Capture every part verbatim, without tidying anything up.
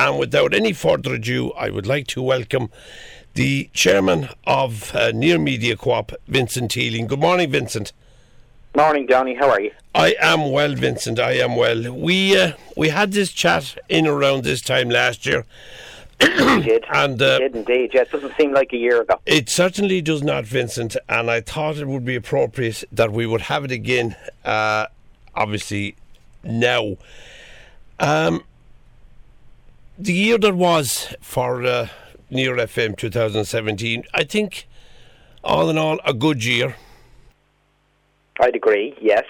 And without any further ado, I would like to welcome the chairman of uh, Near Media Co-op, Vincent Teeling. Good morning, Vincent. Morning, Johnny. How are you? I am well, Vincent. I am well. We uh, we had this chat in around this time last year. We did. and uh, we did indeed. Yeah, it doesn't seem like a year ago. It certainly does not, Vincent. And I thought it would be appropriate that we would have it again. Uh, obviously, now. Um, the year that was for uh, Near F M twenty seventeen, I think, all in all, a good year. I'd agree, yes.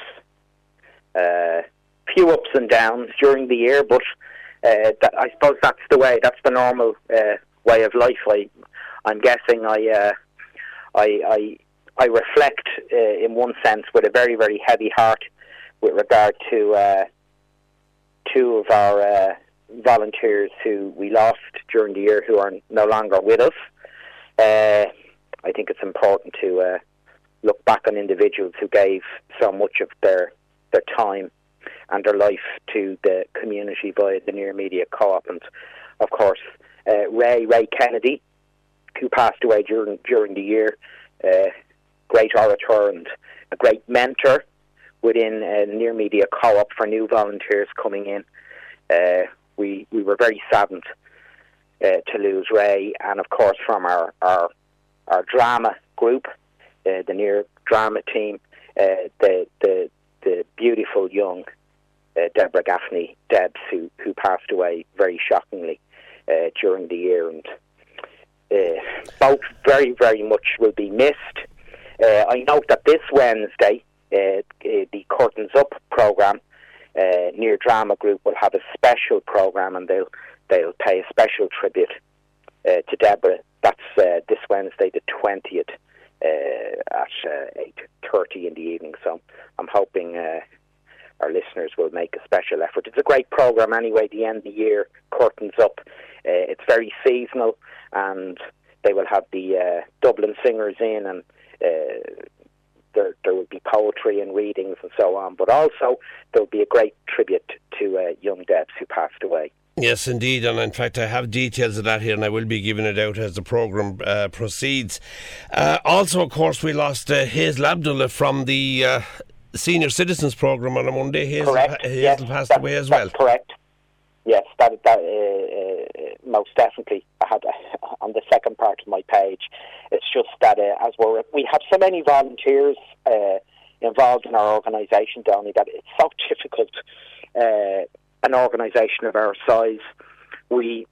Uh, few ups and downs during the year, but uh, that, I suppose that's the way, that's the normal uh, way of life. I, I'm guessing I, uh, I, I, I reflect uh, in one sense with a very, very heavy heart with regard to uh, two of our uh, volunteers who we lost during the year who are no longer with us. Uh, I think it's important to uh, look back on individuals who gave so much of their their time and their life to the community via the Near Media Co-op. And of course, uh, Ray Ray Kennedy, who passed away during during the year, uh, great orator and a great mentor within uh, Near Media Co-op for new volunteers coming in. Uh, we we were very saddened uh, to lose Ray, and of course from our our, our drama group. Uh, the Near drama team, uh, the the the beautiful young uh, Deborah Gaffney Debs, who who passed away very shockingly uh, during the year, and uh, both very very much will be missed. Uh, I note that this Wednesday, uh, the Curtains Up programme, uh, Near Drama Group will have a special programme, and they'll they'll pay a special tribute uh, to Deborah. That's uh, this Wednesday, the twentieth. Uh, at uh, eight thirty in the evening, so I'm hoping uh, our listeners will make a special effort. It's a great programme anyway, the end of the year, Curtains Up. Uh, it's very seasonal, and they will have the uh, Dublin singers in, and uh, there, there will be poetry and readings and so on, but also there will be a great tribute to uh, young Debs who passed away. Yes, indeed, and in fact I have details of that here, and I will be giving it out as the programme uh, proceeds. Uh, also, of course, we lost uh, Hazel Abdullah from the uh, Senior Citizens Programme on a Monday. Hazel, correct. Hazel yes, passed that, away as well. Correct. Yes, that, that uh, uh, most definitely. I had uh, on the second part of my page. It's just that uh, as we're we have so many volunteers uh, involved in our organisation, Donny, that it's so difficult. Uh, an organisation of our size, we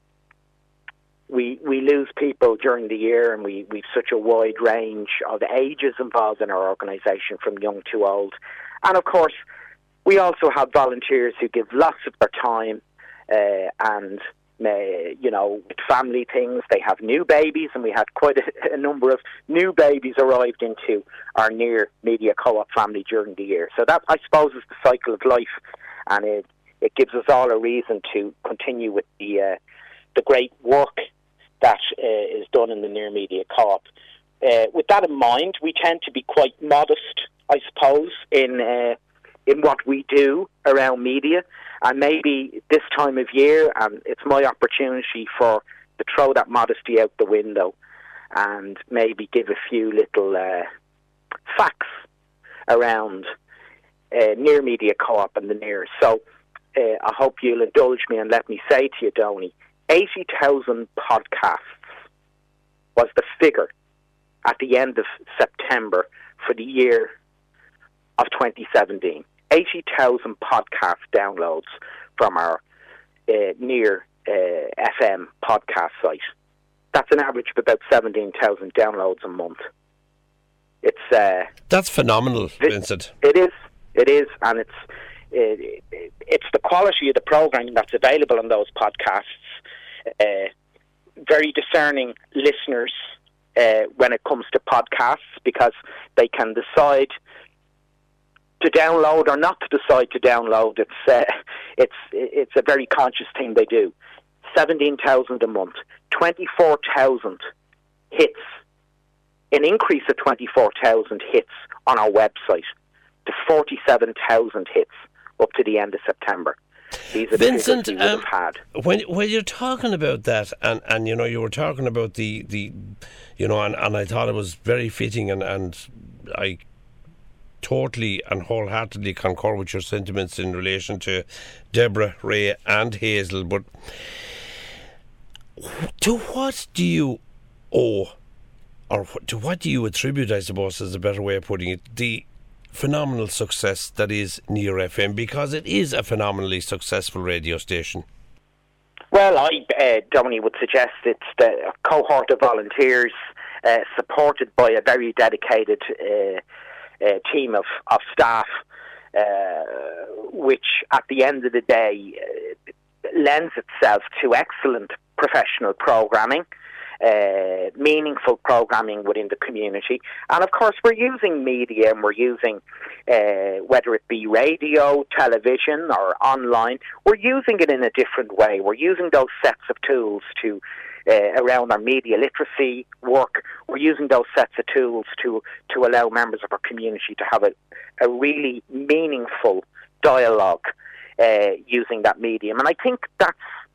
we we lose people during the year, and we we've such a wide range of ages involved in our organisation, from young to old. And of course, we also have volunteers who give lots of their time, uh, and uh, you know, with family things. They have new babies, and we had quite a, a number of new babies arrived into our Near Media Co-op family during the year. So that, I suppose, is the cycle of life, and it It gives us all a reason to continue with the uh, the great work that uh, is done in the Near Media Co-op. Uh, with that in mind, we tend to be quite modest, I suppose, in uh, in what we do around media. And maybe this time of year, um, it's my opportunity for to throw that modesty out the window and maybe give a few little uh, facts around uh, Near Media Co-op and the Near. So. Uh, I hope you'll indulge me and let me say to you, Donny, eighty thousand podcasts was the figure at the end of September for the year of twenty seventeen. eighty thousand podcast downloads from our uh, Near uh, F M podcast site. That's an average of about seventeen thousand downloads a month. It's uh, That's phenomenal, Vincent. It is, it is, and it's It, it, it's the quality of the programming that's available on those podcasts. Uh, very discerning listeners uh, when it comes to podcasts, because they can decide to download or not to decide to download. It's uh, it's it's a very conscious thing they do. seventeen thousand a month, twenty-four thousand hits, an increase of twenty-four thousand hits on our website to forty-seven thousand hits up to the end of September. These are Vincent, the figures we would um, have had. When when you're talking about that, and, and you know, you were talking about the, the you know, and, and I thought it was very fitting, and, and I totally and wholeheartedly concur with your sentiments in relation to Deborah, Ray and Hazel. But to what do you owe, or to what do you attribute, I suppose is a better way of putting it, the phenomenal success that is Near F M, because it is a phenomenally successful radio station? Well, I, uh, Domini, would suggest it's the cohort of volunteers uh, supported by a very dedicated uh, uh, team of, of staff, uh, which at the end of the day uh, lends itself to excellent professional programming, uh, meaningful programming within the community. And of course we're using media, and we're using, uh, whether it be radio, television or online, we're using it in a different way. We're using those sets of tools to uh, around our media literacy work. We're using those sets of tools to, to allow members of our community to have a, a really meaningful dialogue uh, using that medium. And I think that's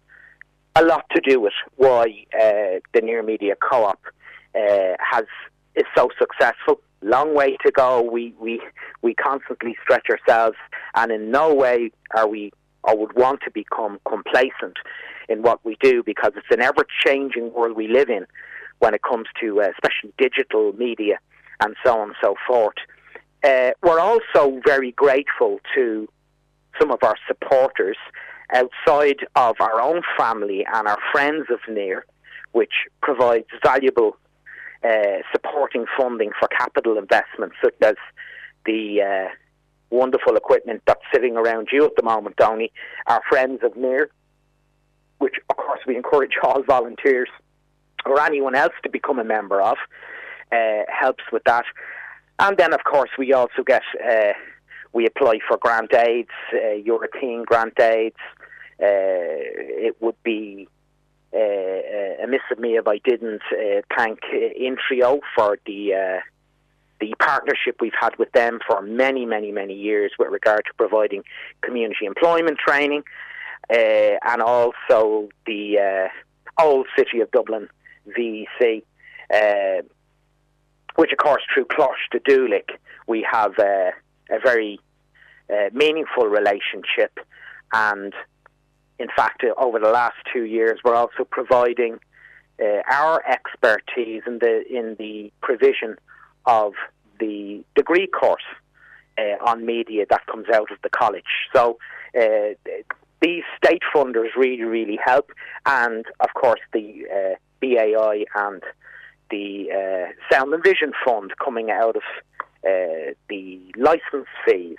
a lot to do with why uh, the Near Media Co-op uh, has is so successful. Long way to go. We we we constantly stretch ourselves, and in no way are we or would want to become complacent in what we do, because it's an ever-changing world we live in when it comes to uh, especially digital media and so on and so forth. Uh, we're also very grateful to some of our supporters outside of our own family and our friends of Near, which provides valuable uh, supporting funding for capital investments, such as the uh, wonderful equipment that's sitting around you at the moment, Donny. Our friends of Near, which of course we encourage all volunteers or anyone else to become a member of, uh, helps with that. And then of course we also get uh, we apply for grant aids, uh, European grant aids. Uh, it would be uh, amiss of me if I didn't uh, thank uh, Intrio for the uh, the partnership we've had with them for many, many, many years with regard to providing community employment training, uh, and also the uh, Old City of Dublin V E C, uh, which of course through Closh to Dulick we have uh, a very uh, meaningful relationship. And in fact, uh, over the last two years, we're also providing uh, our expertise in the in the provision of the degree course uh, on media that comes out of the college. So uh, these state funders really, really help, and of course the uh, B A I and the uh, Sound and Vision Fund coming out of uh, the licence fees.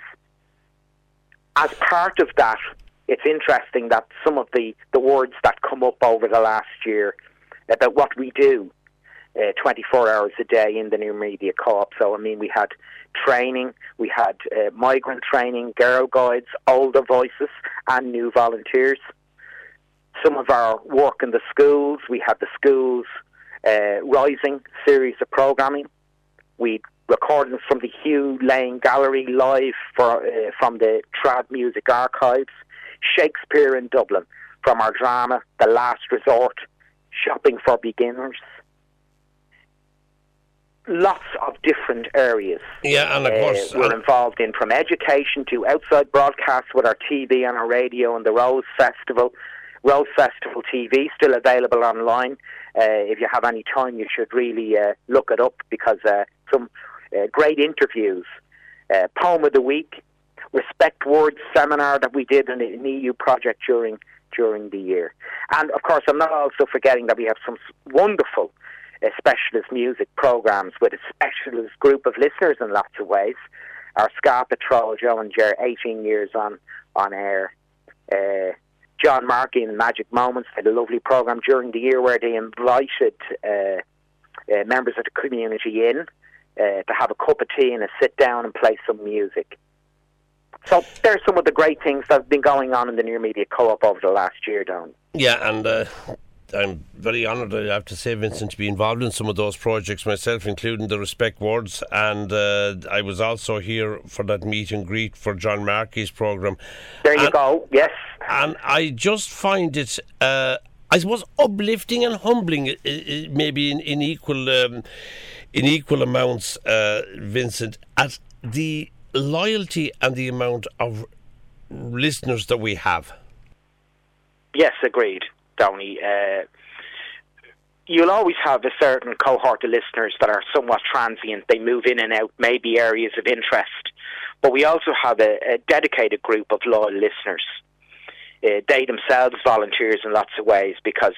As part of that, it's interesting that some of the, the words that come up over the last year about what we do uh, twenty-four hours a day in the Near Media Co-op. So, I mean, we had training, we had uh, migrant training, girl guides, older voices, and new volunteers. Some of our work in the schools, we had the schools uh, Rising series of programming. We recordings from the Hugh Lane Gallery live for, uh, from the Trad Music Archives, Shakespeare in Dublin, from our drama The Last Resort, Shopping for Beginners. Lots of different areas. Yeah, and of course uh, we're involved in, from education to outside broadcasts with our T V and our radio, and the Rose Festival. Rose Festival T V, still available online. Uh, if you have any time, you should really uh, look it up, because uh, some uh, great interviews. Uh, Poem of the Week, Respect Words seminar that we did in an E U project during during the year. And of course, I'm not also forgetting that we have some wonderful uh, specialist music programs with a specialist group of listeners in lots of ways. Our Ska Patrol, Joe and Jer, eighteen years on, on air. Uh, John Markey and Magic Moments had a lovely program during the year where they invited uh, uh, members of the community in uh, to have a cup of tea and a sit down and play some music. So there's some of the great things that have been going on in the Near Media Co-op over the last year, Don. Yeah, and uh, I'm very honoured, I have to say, Vincent, to be involved in some of those projects myself, including the Respect Words. And uh, I was also here for that meet and greet for John Markey's programme. There you and, go, yes. And I just find it, uh, I suppose, uplifting and humbling, uh, maybe in, in equal um, in equal amounts, uh, Vincent, at the loyalty and the amount of listeners that we have. Yes, agreed, Downey. Uh, you'll always have a certain cohort of listeners that are somewhat transient. They move in and out, maybe areas of interest. But we also have a, a dedicated group of loyal listeners. Uh, they themselves volunteers in lots of ways, because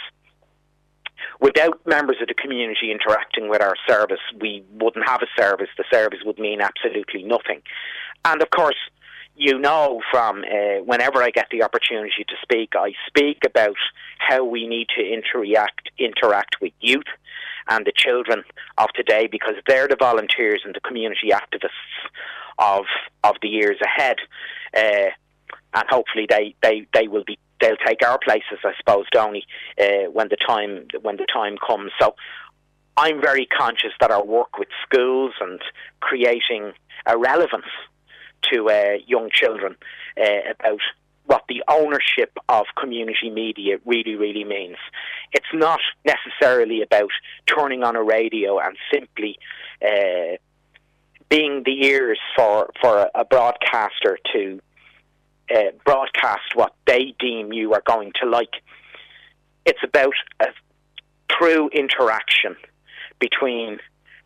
without members of the community interacting with our service, we wouldn't have a service. The service would mean absolutely nothing. And of course, you know, from uh, whenever I get the opportunity to speak, I speak about how we need to interact interact with youth and the children of today, because they're the volunteers and the community activists of of the years ahead, uh, and hopefully they, they, they will be they'll take our places, I suppose, Downey, uh, when the time when the time comes. So I'm very conscious that our work with schools and creating a relevance to uh, young children uh, about what the ownership of community media really, really means. It's not necessarily about turning on a radio and simply uh, being the ears for, for a broadcaster to uh, broadcast what they deem you are going to like. It's about a true interaction between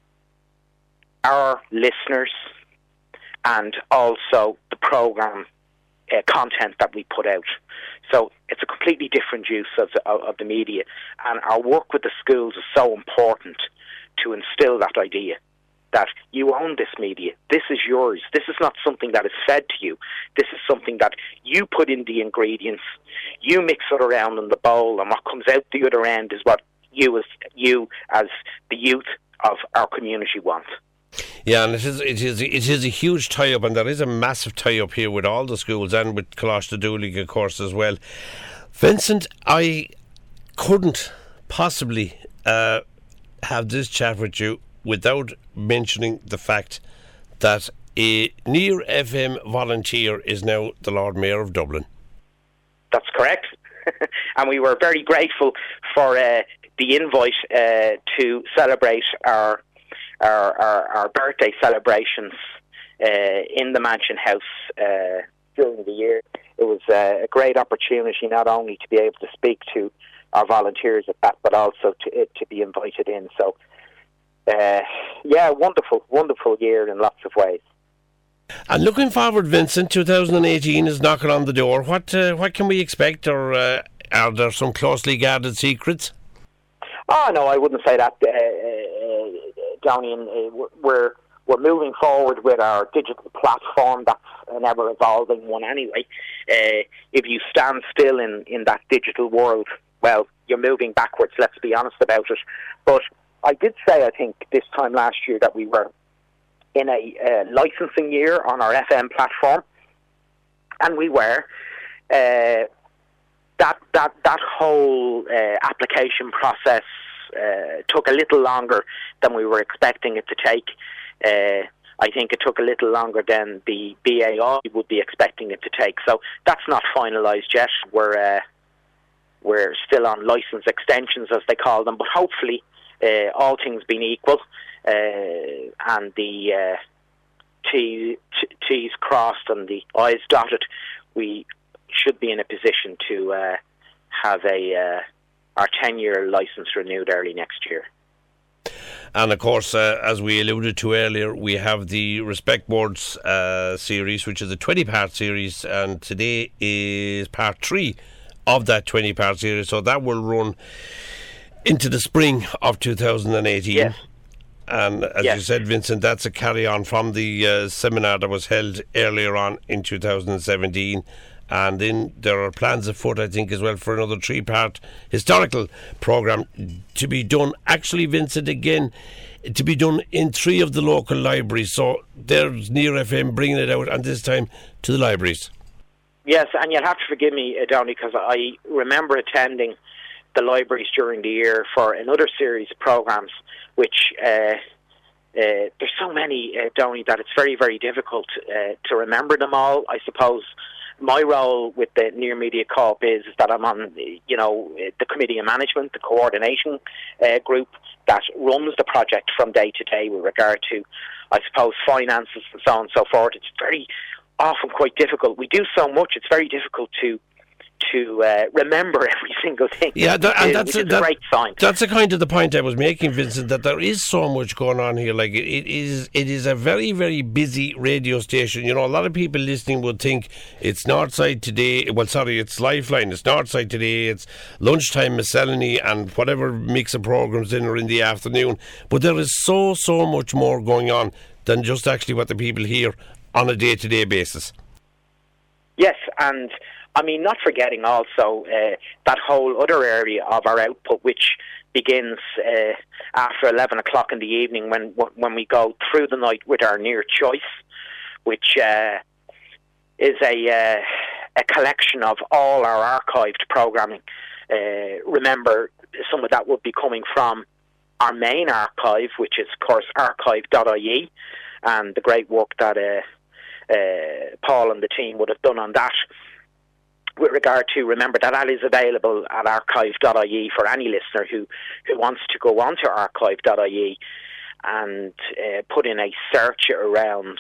our listeners and also the programme uh, content that we put out. So it's a completely different use of the, of the media. And our work with the schools is so important to instill that idea that you own this media. This is yours. This is not something that is fed to you. This is something that you put in the ingredients. You mix it around in the bowl, and what comes out the other end is what you as, you as the youth of our community want. Yeah, and it is it is it is a huge tie-up, and there is a massive tie-up here with all the schools and with Coláiste Dhúlaigh, of course, as well. Vincent, I couldn't possibly uh, have this chat with you without mentioning the fact that a Near F M volunteer is now the Lord Mayor of Dublin. That's correct. And we were very grateful for uh, the invite uh, to celebrate our Our, our, our birthday celebrations uh, in the Mansion House uh, during the year. It was uh, a great opportunity not only to be able to speak to our volunteers at that, but also to to be invited in. So, uh, yeah, wonderful, wonderful year in lots of ways. And looking forward, Vincent, two thousand eighteen is knocking on the door. What uh, what can we expect, or uh, are there some closely guarded secrets? Oh no, I wouldn't say that. Uh, uh, Downey, uh, we're we're moving forward with our digital platform. That's an ever evolving one anyway. Uh, if you stand still in, in that digital world, well, you're moving backwards. Let's be honest about it. But I did say, I think, this time last year that we were in a uh, licensing year on our F M platform, and we were. Uh, that that that whole uh, application process uh, took a little longer than we were expecting it to take. Uh, I think it took a little longer than the B A I would be expecting it to take. So that's not finalised yet. We're uh, we're still on licence extensions, as they call them. But hopefully, uh, all things being equal, uh, and the uh, T, t- T's crossed and the I's dotted, we should be in a position to uh, have a uh, our ten-year licence renewed early next year. And of course, uh, as we alluded to earlier, we have the Respect Words uh, series, which is a twenty-part series, and today is part three of that twenty-part series. So that will run into the spring of two thousand eighteen. Yes. And as yes. you said, Vincent, that's a carry-on from the uh, seminar that was held earlier on in two thousand seventeen. And then there are plans afoot, I think, as well, for another three-part historical programme to be done. Actually, Vincent, again, to be done in three of the local libraries. So there's Near F M bringing it out, and this time to the libraries. Yes, and you'll have to forgive me, uh, Downey, because I remember attending the libraries during the year for another series of programmes, which uh, uh, there's so many, uh, Donny, that it's very, very difficult uh, to remember them all. I suppose my role with the Near Media Co-op is that I'm on, you know, the committee of management, the coordination uh, group that runs the project from day to day with regard to, I suppose, finances and so on and so forth. It's very often quite difficult. We do so much, it's very difficult to to uh, remember every single thing. Yeah, that, and that's, a, a, that, a great sign. That's a kind of the point I was making, Vincent, that there is so much going on here. Like, it, it is it is a very, very busy radio station. You know, a lot of people listening would think it's Northside today, well, sorry, it's Lifeline, it's Northside today, it's lunchtime miscellany and whatever mix of programmes in or in the afternoon. But there is so, so much more going on than just actually what the people hear on a day-to-day basis. Yes, and I mean, not forgetting also uh, that whole other area of our output, which begins uh, after eleven o'clock in the evening when when we go through the night with our Near Choice, which uh, is a uh, a collection of all our archived programming. Uh, remember, some of that would be coming from our main archive, which is, of course, archive dot I E, and the great work that uh, uh, Paul and the team would have done on that. With regard to, remember that that is available at archive dot I E for any listener who, who wants to go on to archive dot I E and uh, put in a search around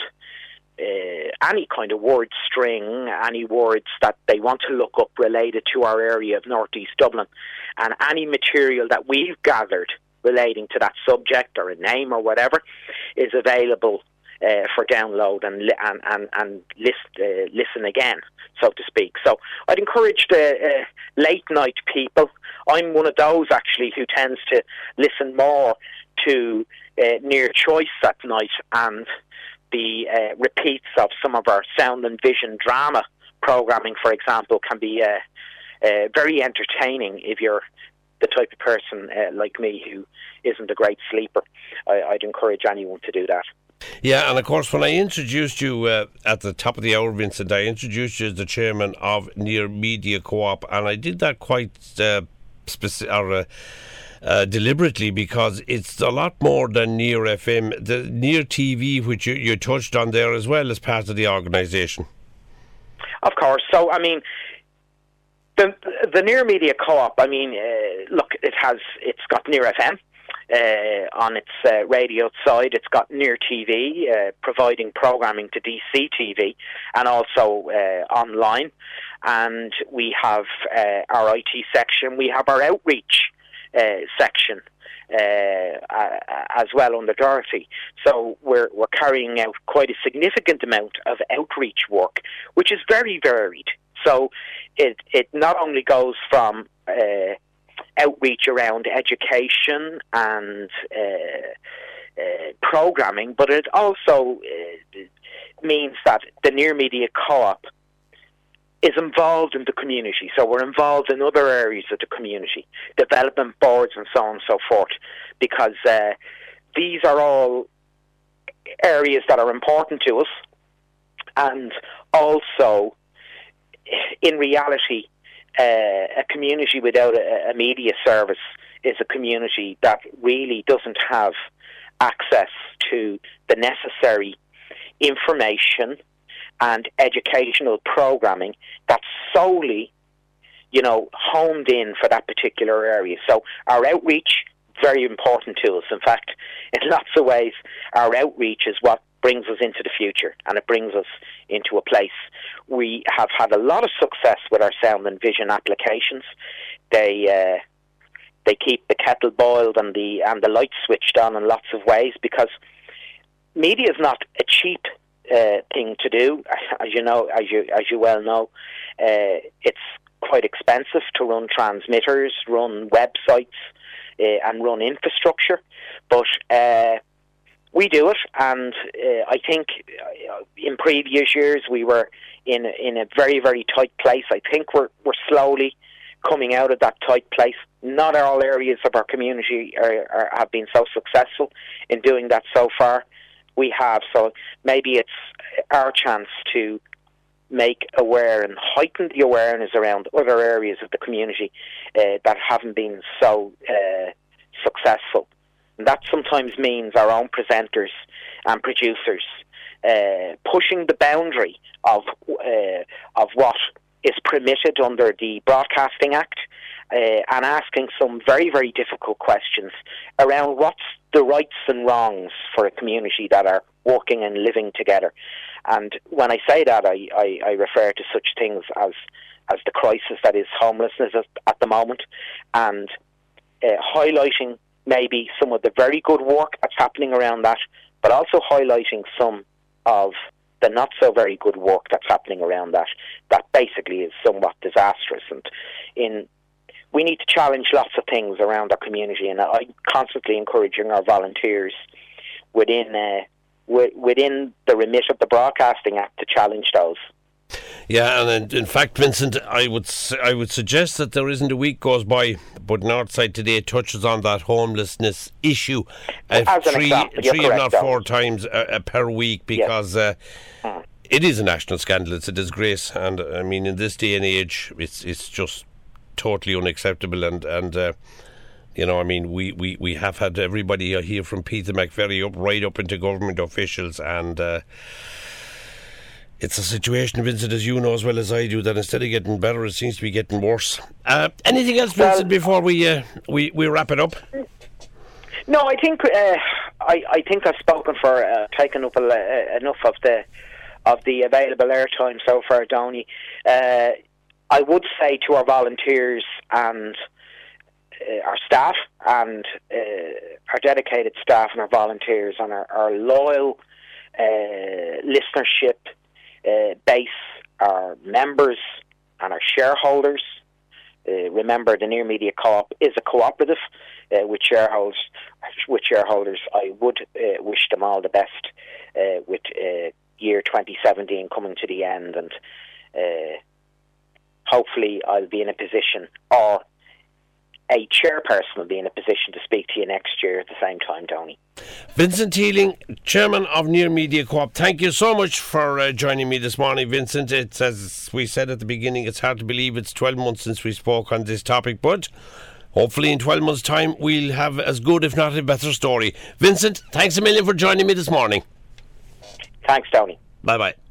uh, any kind of word string, any words that they want to look up related to our area of North East Dublin, and any material that we've gathered relating to that subject or a name or whatever is available Uh, for download and and and, and list, uh, listen again, so to speak. So I'd encourage the uh, late night people. I'm one of those actually who tends to listen more to uh, Near Choice at night, and the uh, repeats of some of our sound and vision drama programming, for example, can be uh, uh, very entertaining if you're the type of person uh, like me who isn't a great sleeper. I, I'd encourage anyone to do that. Yeah, and of course, when I introduced you uh, at the top of the hour, Vincent, I introduced you as the chairman of Near Media Co-op, and I did that quite uh, speci- or, uh, uh, deliberately, because it's a lot more than Near F M. The Near T V, which you, you touched on there as well, as part of the organisation. Of course. So, I mean, the the Near Media Co-op, I mean, uh, look, it has, it's got Near F M. Uh, on its uh, radio side, it's got Near T V, uh, providing programming to D C T V, and also uh, online. And we have uh, our I T section. We have our outreach uh, section uh, uh, as well under Dorothy. So we're we're carrying out quite a significant amount of outreach work, which is very varied. So it it not only goes from uh, outreach around education and uh, uh, programming, but it also uh, means that the Near Media Co-op is involved in the community. So we're involved in other areas of the community, development boards and so on and so forth, because uh, these are all areas that are important to us, and also, in reality, Uh, a community without a, a media service is a community that really doesn't have access to the necessary information and educational programming that's solely, you know, honed in for that particular area. So our outreach, very important to us. In fact, in lots of ways, our outreach is what brings us into the future, and it brings us into a place. We have had a lot of success with our sound and vision applications. They uh, they keep the kettle boiled and the and the lights switched on in lots of ways, because media is not a cheap uh, thing to do, as you know, as you as you well know. Uh, it's quite expensive to run transmitters, run websites, uh, and run infrastructure, but Uh, we do it, and uh, I think uh, in previous years we were in in a very, very tight place. I think we're we're slowly coming out of that tight place. Not all areas of our community are, are, have been so successful in doing that so far. We have, so maybe it's our chance to make aware and heighten the awareness around other areas of the community uh, that haven't been so uh, successful. And that sometimes means our own presenters and producers uh, pushing the boundary of uh, of what is permitted under the Broadcasting Act uh, and asking some very, very difficult questions around what's the rights and wrongs for a community that are working and living together. And when I say that, I, I, I refer to such things as as the crisis that is homelessness at, at the moment, and uh, highlighting maybe some of the very good work that's happening around that, but also highlighting some of the not so very good work that's happening around that, that basically is somewhat disastrous. And in we need to challenge lots of things around our community, and I'm constantly encouraging our volunteers within uh, w- within the remit of the Broadcasting Act to challenge those. Yeah, and in, in fact, Vincent, I would I would suggest that there isn't a week goes by but Northside Today touches on that homelessness issue uh, As an three, example, three if not though. four times uh, uh, per week, because Yes. uh, mm. it is a national scandal. It's a disgrace, and I mean, in this day and age, it's it's just totally unacceptable. And and uh, you know, I mean, we, we, we have had everybody here from Peter McVerry up right up into government officials, and. Uh, It's a situation, Vincent, as you know as well as I do, that instead of getting better, it seems to be getting worse. Uh, anything else, Vincent, well, before we, uh, we we wrap it up? No, I think uh, I, I think I've spoken for uh, taking up a, uh, enough of the of the available airtime so far, Donny. Uh, I would say to our volunteers and uh, our staff and uh, our dedicated staff and our volunteers and our, our loyal uh, listenership Uh, base, our members and our shareholders. Uh, remember, the Near Media Co-op is a cooperative uh, with shareholders. With shareholders, I would uh, wish them all the best uh, with uh, year twenty seventeen coming to the end, and uh, hopefully I'll be in a position, or a chairperson will be in a position to speak to you next year at the same time, Tony. Vincent Teeling, Chairman of Near Media Co-op, thank you so much for uh, joining me this morning, Vincent. It's, as we said at the beginning, it's hard to believe it's twelve months since we spoke on this topic, but hopefully in twelve months' time we'll have as good, if not a better story. Vincent, thanks a million for joining me this morning. Thanks, Tony. Bye-bye.